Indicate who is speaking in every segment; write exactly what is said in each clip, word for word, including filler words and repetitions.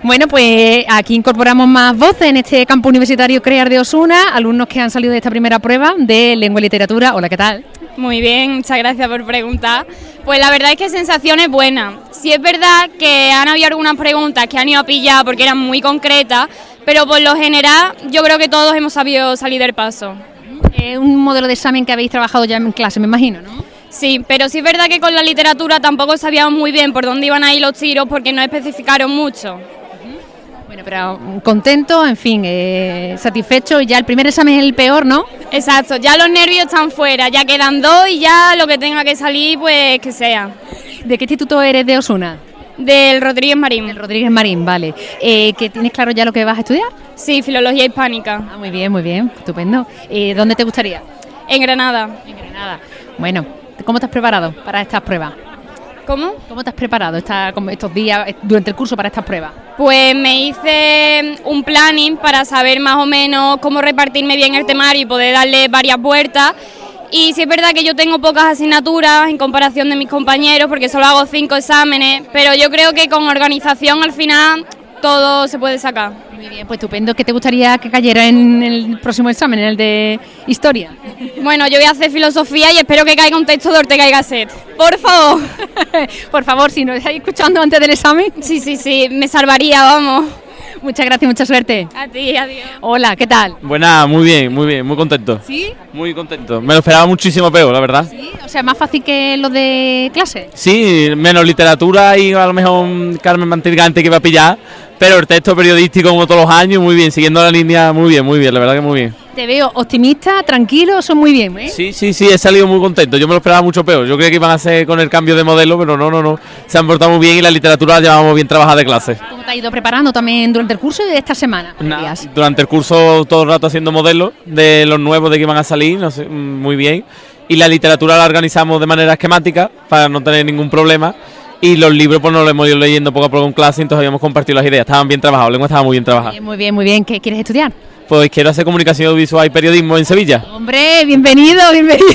Speaker 1: Bueno, pues aquí incorporamos más voces en este campo universitario CREAR de Osuna, alumnos que han salido de esta primera prueba de lengua y literatura. Hola, ¿qué tal?
Speaker 2: Muy bien, muchas gracias por preguntar. Pues la verdad es que sensación es buena. Sí es verdad que han habido algunas preguntas que han ido a pillar porque eran muy concretas, pero por lo general yo creo que todos hemos sabido salir del paso.
Speaker 1: Es un modelo de examen que habéis trabajado ya en clase, me imagino, ¿no?
Speaker 2: Sí, pero sí es verdad que con la literatura tampoco sabíamos muy bien por dónde iban a ir los tiros porque no especificaron mucho.
Speaker 1: Bueno, pero contento, en fin, eh, satisfecho. Ya el primer examen es el peor, ¿no?
Speaker 2: Exacto, ya los nervios están fuera, ya quedan dos y ya lo que tenga que salir, pues que sea.
Speaker 1: ¿De qué instituto eres de Osuna?
Speaker 2: Del Rodríguez Marín.
Speaker 1: Del Rodríguez Marín, vale. Eh, ¿que tienes claro ya lo que vas a estudiar?
Speaker 2: Sí, filología hispánica.
Speaker 1: Ah, muy bien, muy bien, estupendo. Eh, ¿Dónde te gustaría?
Speaker 2: En Granada.
Speaker 1: En Granada. Bueno, ¿cómo te has preparado para estas pruebas?
Speaker 2: ¿Cómo?
Speaker 1: ¿Cómo te has preparado esta, estos días durante el curso para estas pruebas?
Speaker 2: Pues me hice un planning para saber más o menos cómo repartirme bien el temario y poder darle varias vueltas. Y sí es verdad que yo tengo pocas asignaturas en comparación de mis compañeros porque solo hago cinco exámenes, pero yo creo que con organización al final todo se puede sacar.
Speaker 1: Muy bien, pues estupendo. ¿Qué te gustaría que cayera en el próximo examen, en el de Historia?
Speaker 2: Bueno, yo voy a hacer Filosofía y espero que caiga un texto de Ortega y Gasset. Por favor.
Speaker 1: Por favor, si nos estáis escuchando antes del examen.
Speaker 2: Sí, sí, sí, me salvaría, vamos.
Speaker 1: Muchas gracias, mucha suerte.
Speaker 2: A ti, adiós.
Speaker 1: Hola, ¿qué tal?
Speaker 3: Buena, muy bien, muy bien, muy contento.
Speaker 1: ¿Sí?
Speaker 3: Muy contento. Me lo esperaba muchísimo peor, la verdad.
Speaker 1: Sí, o sea, más fácil que los de clase.
Speaker 3: Sí, menos literatura y a lo mejor Carmen Mantigante que iba a pillar, pero el texto periodístico como todos los años, muy bien, siguiendo la línea, muy bien, muy bien, la verdad que muy bien.
Speaker 1: Te veo optimista, tranquilo, eso muy bien, ¿eh?
Speaker 3: Sí, sí, sí, he salido muy contento, yo me lo esperaba mucho peor, yo creía que iban a hacer con el cambio de modelo, pero no, no, no, se han portado muy bien y la literatura la llevamos bien trabajada de clase.
Speaker 1: ¿Cómo te has ido preparando también durante el curso y de esta semana?
Speaker 3: Nah, durante el curso todo el rato haciendo modelos de los nuevos de que iban a salir, no sé, muy bien, y la literatura la organizamos de manera esquemática para no tener ningún problema. Y los libros pues nos los hemos ido leyendo poco a poco en clase, entonces habíamos compartido las ideas, estaban bien trabajados, la lengua estaba muy bien trabajada.
Speaker 1: Bien, muy bien, muy bien. ¿Qué quieres estudiar?
Speaker 3: Pues quiero hacer comunicación audiovisual y periodismo en Sevilla.
Speaker 1: Hombre, bienvenido, bienvenido.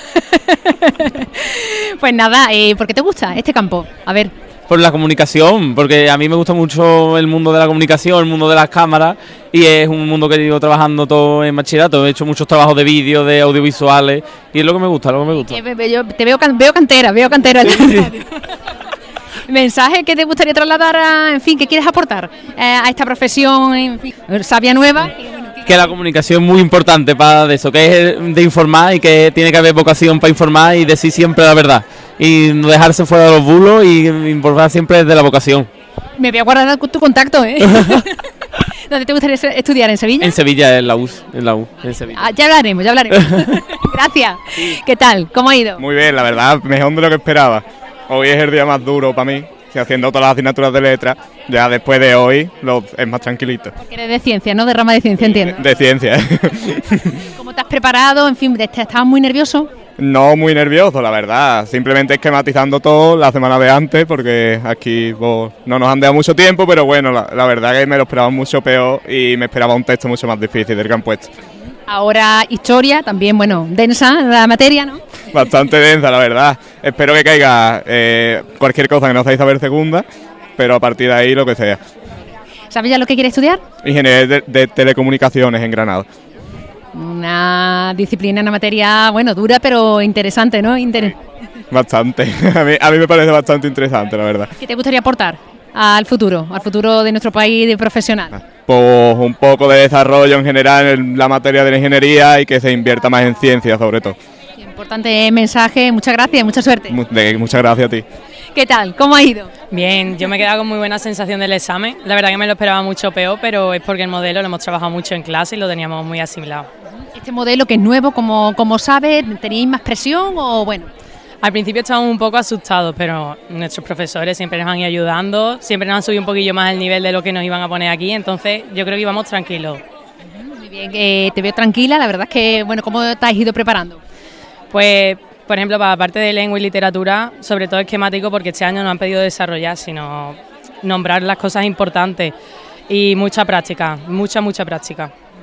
Speaker 1: Pues nada, eh, ¿por qué te gusta este campo? A ver.
Speaker 3: Por la comunicación, porque a mí me gusta mucho el mundo de la comunicación, el mundo de las cámaras, y es un mundo que llevo trabajando todo en bachillerato, he hecho muchos trabajos de vídeo, de audiovisuales, y es lo que me gusta, lo que me gusta.
Speaker 1: Eh, yo te veo, veo cantera, veo cantera. ¿Mensaje que te gustaría trasladar, a, en fin, que quieres aportar eh, a esta profesión, en fin, sabia nueva?
Speaker 3: Que la comunicación es muy importante para eso, que es de informar y que tiene que haber vocación para informar y decir siempre la verdad. Y no dejarse fuera de los bulos y informar siempre desde la vocación.
Speaker 1: Me voy a guardar tu contacto, ¿eh? ¿Dónde te gustaría estudiar? ¿En Sevilla?
Speaker 3: En Sevilla, en la U, en la U, en Sevilla.
Speaker 1: Ah, ya hablaremos, ya hablaremos. Gracias. Sí. ¿Qué tal? ¿Cómo ha ido?
Speaker 4: Muy bien, la verdad, mejor de lo que esperaba. Hoy es el día más duro para mí, que haciendo todas las asignaturas de letras, ya después de hoy lo, es más tranquilito.
Speaker 1: Porque eres de ciencia, ¿no? De rama de ciencia, entiendo.
Speaker 4: De, de ciencia.
Speaker 1: ¿Cómo te has preparado? En fin, ¿estabas muy nervioso?
Speaker 4: No muy nervioso, la verdad. Simplemente esquematizando todo la semana de antes, porque aquí pues, no nos han dado mucho tiempo, pero bueno, la, la verdad que me lo esperaba mucho peor y me esperaba un texto mucho más difícil del que han puesto.
Speaker 1: Ahora historia, también, bueno, densa la materia, ¿no?
Speaker 4: Bastante densa, la verdad. Espero que caiga eh, cualquier cosa que no sabéis saber segunda, pero a partir de ahí lo que sea.
Speaker 1: ¿Sabes ya lo que quieres estudiar?
Speaker 4: Ingeniería de, de telecomunicaciones en Granada.
Speaker 1: Una disciplina, una materia, bueno, dura, pero interesante, ¿no? Inter...
Speaker 4: Bastante. A mí, a mí me parece bastante interesante, la verdad.
Speaker 1: ¿Qué te gustaría aportar al futuro, al futuro de nuestro país de profesional?
Speaker 4: Pues un poco de desarrollo en general en la materia de la ingeniería y que se invierta más en ciencia, sobre todo.
Speaker 1: Importante mensaje, muchas gracias, mucha suerte.
Speaker 4: De, muchas gracias a ti.
Speaker 1: ¿Qué tal? ¿Cómo ha ido?
Speaker 5: Bien, yo me he quedado con muy buena sensación del examen. La verdad que me lo esperaba mucho peor, pero es porque el modelo lo hemos trabajado mucho en clase y lo teníamos muy asimilado.
Speaker 1: Este modelo que es nuevo, como, como sabes, ¿teníais más presión o bueno?
Speaker 5: Al principio estábamos un poco asustados, pero nuestros profesores siempre nos han ido ayudando, siempre nos han subido un poquillo más el nivel de lo que nos iban a poner aquí, entonces yo creo que íbamos tranquilos.
Speaker 1: Muy bien, eh, te veo tranquila, la verdad es que, bueno, ¿cómo te has ido preparando?
Speaker 5: Pues, por ejemplo, para la parte de lengua y literatura, sobre todo esquemático, porque este año no han pedido desarrollar, sino nombrar las cosas importantes y mucha práctica, mucha, mucha práctica.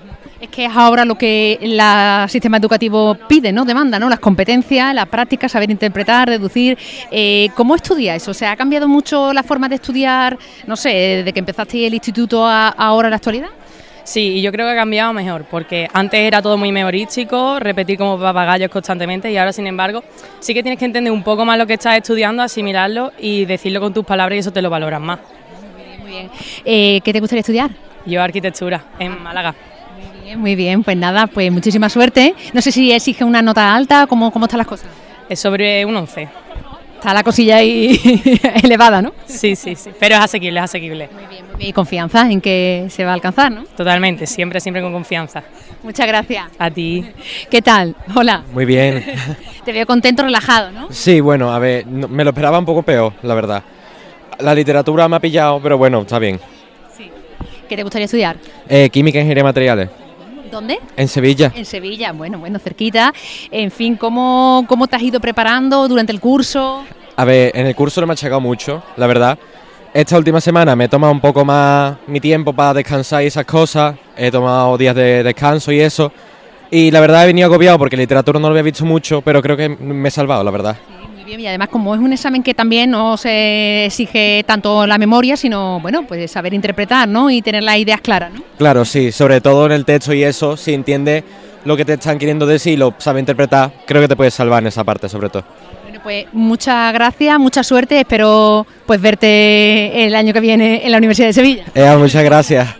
Speaker 1: Es que es ahora lo que el sistema educativo pide, ¿no? Demanda, ¿no? Las competencias, las prácticas, saber interpretar, deducir. Eh, ¿Cómo estudiáis? O sea, ¿ha cambiado mucho la forma de estudiar, no sé, desde que empezaste el instituto a ahora en la actualidad?
Speaker 5: Sí, y yo creo que ha cambiado mejor, porque antes era todo muy memorístico, repetir como papagayos constantemente, y ahora, sin embargo, sí que tienes que entender un poco más lo que estás estudiando, asimilarlo y decirlo con tus palabras, y eso te lo valoras más.
Speaker 1: Muy bien, muy bien. Eh, ¿Qué te gustaría estudiar?
Speaker 5: Yo arquitectura, en Málaga.
Speaker 1: Muy bien, muy bien, pues nada, pues muchísima suerte. No sé si exige una nota alta, ¿cómo, cómo están las cosas?
Speaker 5: Es sobre un once.
Speaker 1: Está la cosilla ahí elevada, ¿no?
Speaker 5: Sí, sí, sí, pero es asequible, es asequible.
Speaker 1: Muy bien, muy bien. Y confianza en que se va a alcanzar, ¿no?
Speaker 5: Totalmente, siempre, siempre con confianza.
Speaker 1: Muchas gracias.
Speaker 5: A ti.
Speaker 1: ¿Qué tal? Hola.
Speaker 6: Muy bien.
Speaker 1: Te veo contento, relajado, ¿no?
Speaker 6: Sí, bueno, a ver, no, me lo esperaba un poco peor, la verdad. La literatura me ha pillado, pero bueno, está bien.
Speaker 1: Sí. ¿Qué te gustaría estudiar?
Speaker 6: Eh, química e ingeniería de materiales.
Speaker 1: ¿Dónde?
Speaker 6: En Sevilla.
Speaker 1: En Sevilla, bueno, bueno, cerquita. En fin, ¿cómo, cómo te has ido preparando durante el curso?
Speaker 6: A ver, en el curso no me ha achacado mucho, la verdad. Esta última semana me he tomado un poco más mi tiempo para descansar y esas cosas. He tomado días de descanso y eso. Y la verdad he venido agobiado porque literatura no lo había visto mucho, pero creo que me he salvado, la verdad.
Speaker 1: Sí, muy bien. Y además, como es un examen que también no se exige tanto la memoria, sino, bueno, pues saber interpretar, ¿no? Y tener las ideas claras, ¿no?
Speaker 6: Claro, sí, sobre todo en el texto y eso, si entiendes lo que te están queriendo decir y lo sabes interpretar, creo que te puedes salvar en esa parte, sobre todo.
Speaker 1: Pues muchas gracias, mucha suerte, espero pues verte el año que viene en la Universidad de Sevilla.
Speaker 6: Eh, muchas gracias.